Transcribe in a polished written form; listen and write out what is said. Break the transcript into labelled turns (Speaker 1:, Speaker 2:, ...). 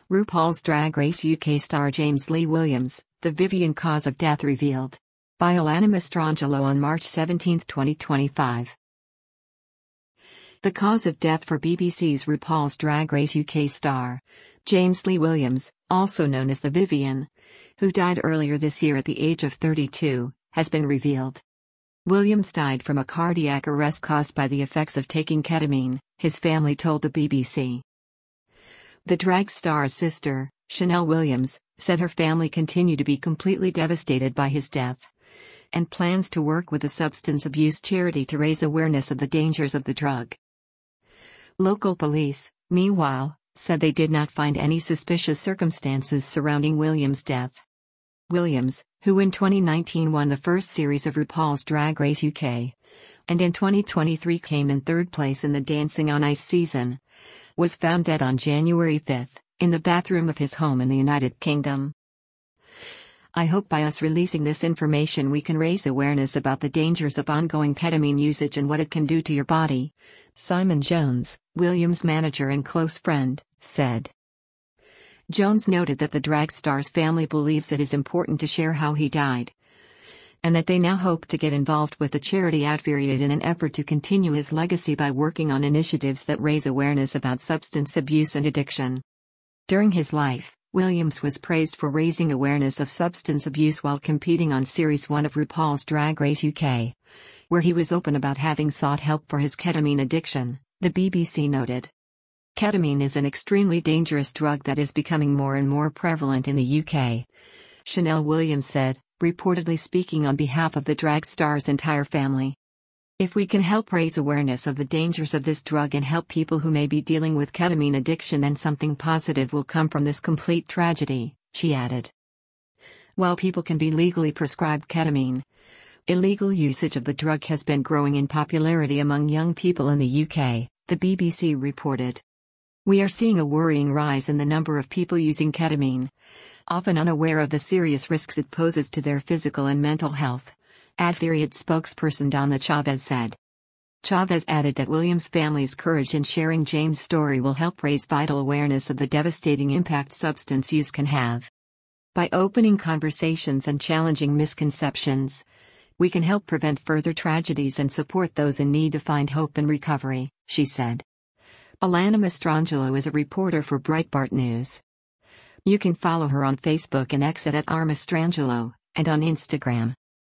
Speaker 1: RuPaul's Drag Race UK star James Lee Williams, the Vivienne cause of death revealed. By Alana Mastrangelo on March 17, 2025. The cause of death for BBC's RuPaul's Drag Race UK star, James Lee Williams, also known as the Vivienne, who died earlier this year at the age of 32, has been revealed. Williams died from a cardiac arrest caused by the effects of taking ketamine, his family told the BBC. The drag star's sister, Chanel Williams, said her family continued to be completely devastated by his death, and plans to work with a substance abuse charity to raise awareness of the dangers of the drug. Local police, meanwhile, said they did not find any suspicious circumstances surrounding Williams' death. Williams, who in 2019 won the first series of RuPaul's Drag Race UK, and in 2023 came in third place in the Dancing on Ice season, was found dead on January 5, in the bathroom of his home in the United Kingdom. I hope by us releasing this information we can raise awareness about the dangers of ongoing ketamine usage and what it can do to your body, Simon Jones, Williams' manager and close friend, said. Jones noted that the drag star's family believes it is important to share how he died, and that they now hope to get involved with the charity Advariate in an effort to continue his legacy by working on initiatives that raise awareness about substance abuse and addiction. During his life, Williams was praised for raising awareness of substance abuse while competing on Series 1 of RuPaul's Drag Race UK, where he was open about having sought help for his ketamine addiction, the BBC noted. Ketamine is an extremely dangerous drug that is becoming more and more prevalent in the UK, Chanel Williams said, reportedly speaking on behalf of the drag star's entire family. If we can help raise awareness of the dangers of this drug and help people who may be dealing with ketamine addiction, then something positive will come from this complete tragedy, she added. While people can be legally prescribed ketamine, illegal usage of the drug has been growing in popularity among young people in the UK, the BBC reported. We are seeing a worrying rise in the number of people using ketamine, often unaware of the serious risks it poses to their physical and mental health, Advariate spokesperson Donna Chavez said. Chavez added that Williams' family's courage in sharing James' story will help raise vital awareness of the devastating impact substance use can have. By opening conversations and challenging misconceptions, we can help prevent further tragedies and support those in need to find hope and recovery, she said. Alana Mastrangelo is a reporter for Breitbart News. You can follow her on Facebook and X at @rmastrangelo, and on Instagram.